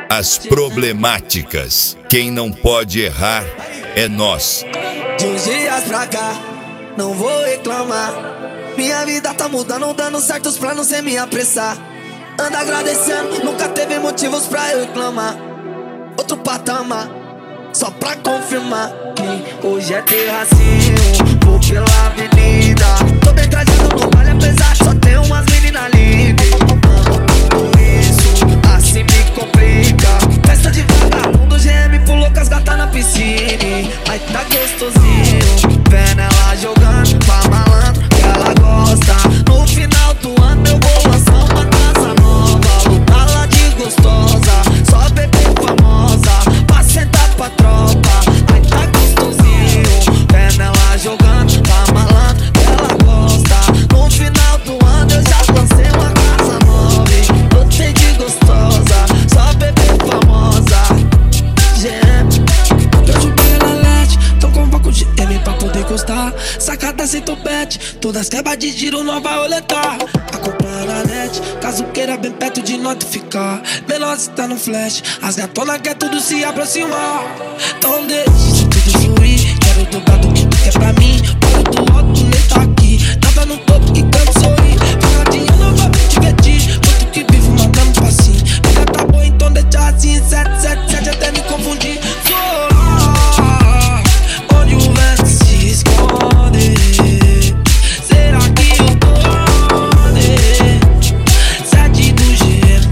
as problemáticas. Quem não pode errar é nós. De uns dias pra cá, não vou reclamar. Minha vida tá mudando, dando certo os planos sem me apressar. Anda agradecendo, nunca teve motivos pra eu reclamar. Outro patamar, só pra confirmar que hoje é terracinho. Vou pela avenida, tô bem trajado no baile, apesar que só tem umas meninas livres. Tudo isso, assim me complica. Festa de vagabundo, GM pulou com as gatas na piscina. Aí tá gostosinho, vendo ela jogando pra malandro que ela gosta. No final do ano eu vou lançar uma casa nova, lutá-la de gostosa, só bebê famosa, pra sentar pra tropa. Aí tá gostosinho, vendo ela jogando pra malandro que ela gosta. No final do ano eu já lancei uma casa nova, lutei de gostosa, só bebê famosa. GM, eu joguei na LED, então convoco o GM pra poder gostar. Sacada sem topete, todas quebras de giro, não vai roletar. Acompanha na net, caso queira bem perto de notificar. Menor se tá no flash, as gatonas quer tudo se aproximar. Então deixa isso tudo fluir, quero dobrar do que tu quer pra mim. Olha do alto, nem tá aqui, nada no topo que canto sorrir. Pegadinha não vai me divertir, outro que vivo mandando passinho. Vida tá boa, então deixa assim, 777 até me confundir. Vou lá, onde o vento se esconde. Será que eu tô onde? 7 do GM,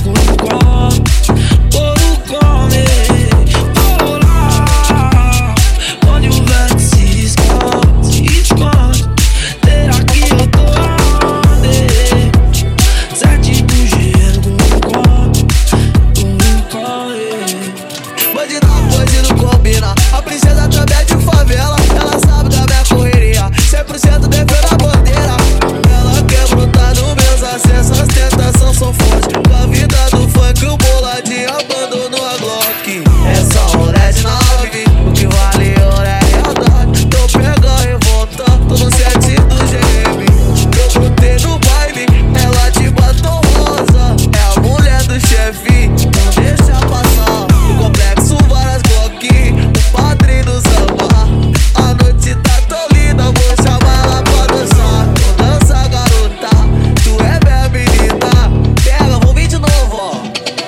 couro come. Vou lá, onde o vento se esconde. Será que eu tô onde? 7 do GM, couro come. Bandida, pose não combina. A princesa também é de favela, ela sabe da minha correria. 100% defendo a bandeira. Ela quer brotar nos meus acessos, as tentações são fortes. Com a vida do funk, o boladinho abandonou a Glock. É só um red 9, o que vale ouro é realidade. Tô pegando e voltando, tô no 7 do GM. Eu brotei no baile, ela de batom rosa. É a mulher do chefe, não deixa passar. No complexo várias Glock, o padrinho do samba. A noite tá tão linda, vou chamar ela pra dançar. Vou dançar, garota, tu é minha menina. Pega, vou vir de novo, ó.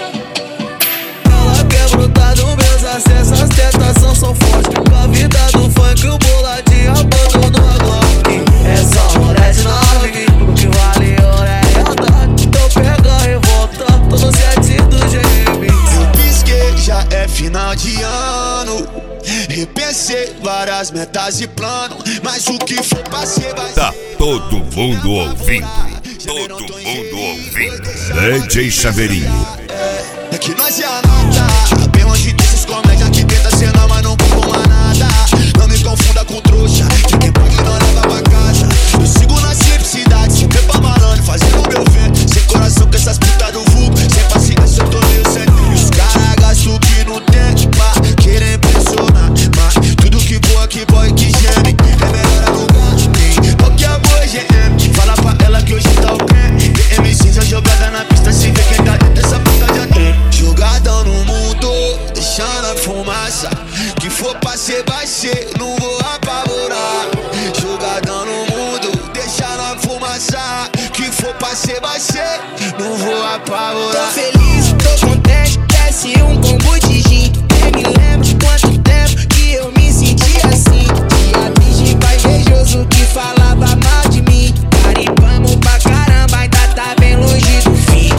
Ela quer brotar nos meus acessos, as tentações são fortes. Com a vida do funk, o boladinho abandonou a Glock. É só um red 9, o que vale ouro é realidade. Tô pegando e voltando, tô no 7 do GM. Eu pisquei, já é final de ano. Repensei várias metas e planos, mas o que for pra ser vai Tá todo mundo ouvindo. Todo mundo ouvindo. DJ Chaveirinho. É que nós é a nota. Bem longe desses comédia que tenta ser não, mas não compõe nada. Não me confunda com trouxa, que quem paga e não leva pra casa. Eu sigo na simplicidade, sempre pra malandro, fazendo o meu ver. Sem coração com essas putas do vulgo, sem paciência eu tô meio sem tempo. E os caras gastam o que não tem, pra querer impressionar. Mas tudo que voa, que boy, que geme, é melhor alugar. Qual que é a boa GM? Fala pra ela que hoje tá o quê? VM cinza jogada na pista, sem ver quem tá dentro dessa puta de anel. Jogadão no mundo, deixando a fumaça. Que for pra ser, vai ser, não vou apavorar. Jogadão no mundo, deixando a fumaça. Que for pra ser, vai ser, não vou apavorar. Tô feliz, tô contente, desce um combo de gin. Nem me lembro quanto tempo que eu me senti assim. Diabígico, invejoso que falava mal de mim. Carimbamos pra caramba, ainda tá bem longe do fim.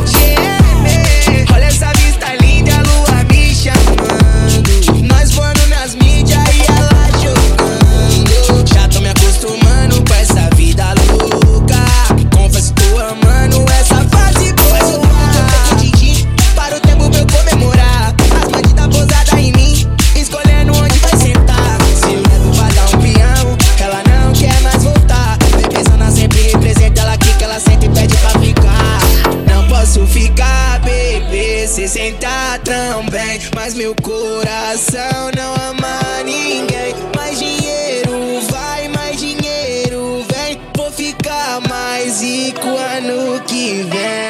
GM, olha essa vista linda, a lua me chamando. Nós voando nas mídias e ela jogando. Já tô me acostumando com essa vida louca. Confesso que tô amando essa fase boa. Mas eu tô de din, para o tempo pra eu comemorar. As bandidas pousadas em mim, escolhendo onde vai sentar. Se levo pra dar um peão, ela não quer mais voltar. Bebezona sempre representa, ela que ela sente e pede pra ficar. Não posso ficar, bebê, cê sentar também. Mas meu coração não ama ninguém. Mais dinheiro vai, mais dinheiro vem. Vou ficar mais rico ano que vem.